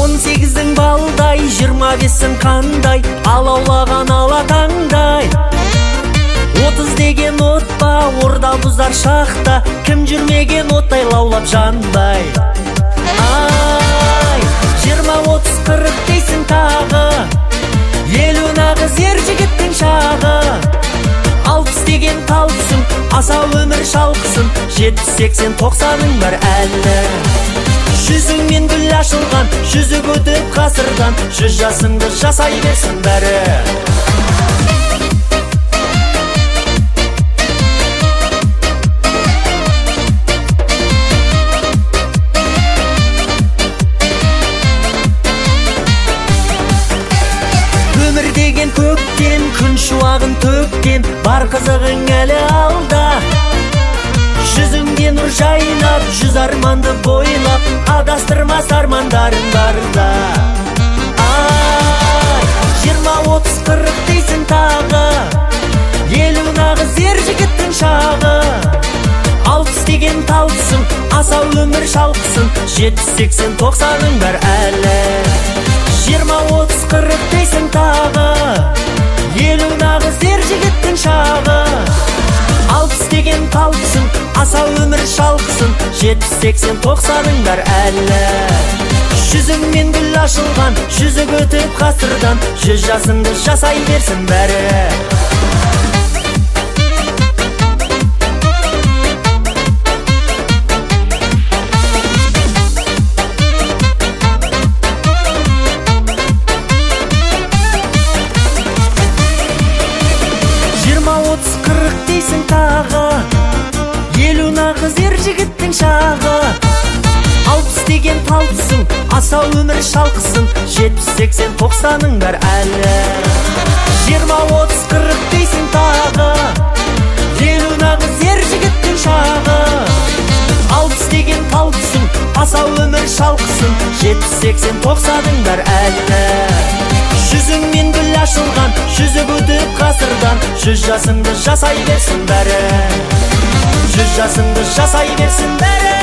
18-дің балдай, 25-сің қандай, алаулаған алатаңдай. 30 деген отпа, орда бұзар шақта, кім жүрмеген оттай лаулап жанбай. Ай, 20-30-40 дейсің тағы, 50 нағыз ер жігіттің шағы. 60 деген талпысың, аса өмір шалқысын, 70-80-90-ың бар әлі. Жүзіңмен гүл ашылған, жүзі өтіп ғасырдан, 100 жасыңды жасай берсін бәрі. Өмір деген көктен, күн шуағын төккен, бар қызығың әлі алда. Жүзіңде нұр жайнап, 100 арманды бойлап, адастырмас армандарың барда. Ай, 20-30-40 дейсің тағы, 50 нағыз ер жігіттің шағы. 60 деген талпысың, аса өмір шалқысын, 70-80-90-ың бар әлі. 20-30-40 дейсің тағы, 50 нағыз ер жігіттің шағы. 60 деген талпысың, аса өмір шалқысын, 70-80-90-ың бар әлі. Жүзіңмен гүл ашылған, жүзі өтіп ғасырдан, 100 жасыңды жасай берсін бәрі. Дейсің тағы, 50 нағыз ер жігіттің шағы. 60 деген талпысың, аса өмір шалқысын, 70-80-90-ың бар әлі. 20-30-40 дейсің тағы, 50 нағыз ер жігіттің шағы. 60 деген талпысың, аса өмір шалқысын, 70-80-90-ың бар әлі. Жүзіңмен гүл ашылған, жүзі өтіп ғасырдан, 100 жасыңды жасай берсін бәрі. 100 жасыңды жасай берсін бәрі.